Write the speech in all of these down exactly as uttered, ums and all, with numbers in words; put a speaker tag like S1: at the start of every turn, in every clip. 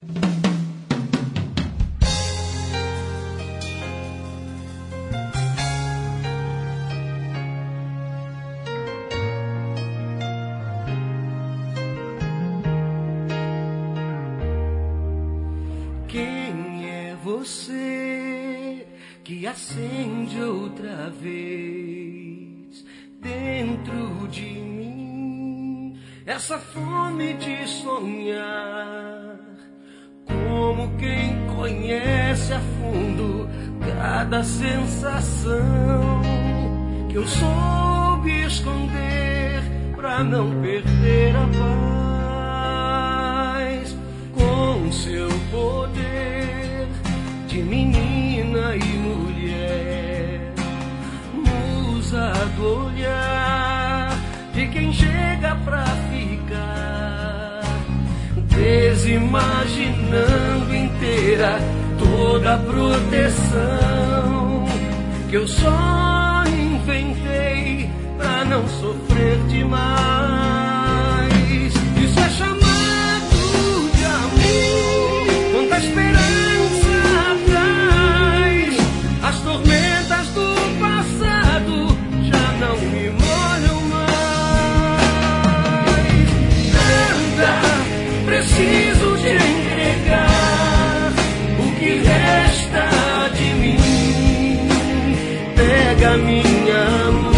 S1: Você que acende outra vez dentro de mim essa fome de sonhar, como quem conhece a fundo cada sensação que eu soube esconder pra não perder a paz, com seu poder de menina e mulher, musa do olhar de quem chega pra ficar, desimaginando inteira toda a proteção que eu só inventei pra não sofrer demais. Isso é chamado de amor, quanta esperança. As tormentas do passado já não me molham mais. Nada preciso de entregar, o que resta de mim, pega minha mão.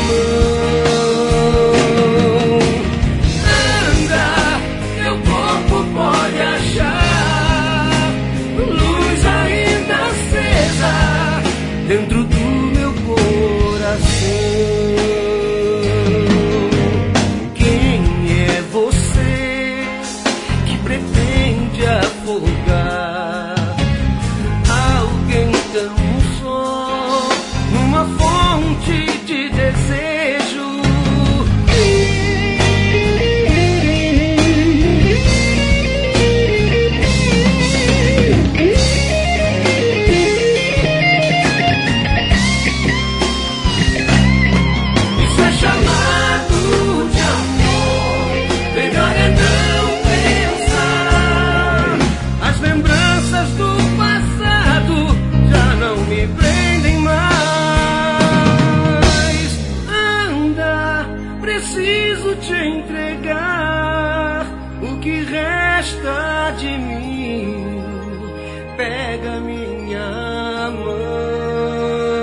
S1: Anda, teu corpo pode achar luz ainda acesa dentro do meu coração. Quem é você que pretende afogar alguém tão só numa fonte de desejo? Preciso te entregar o que resta de mim, pega minha mão.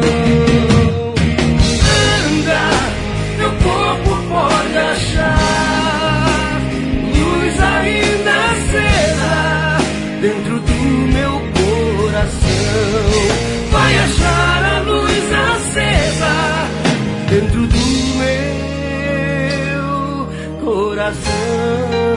S1: Anda, teu corpo pode achar luz ainda acesa dentro do meu coração. Vai achar a luz acesa dentro do meu coração.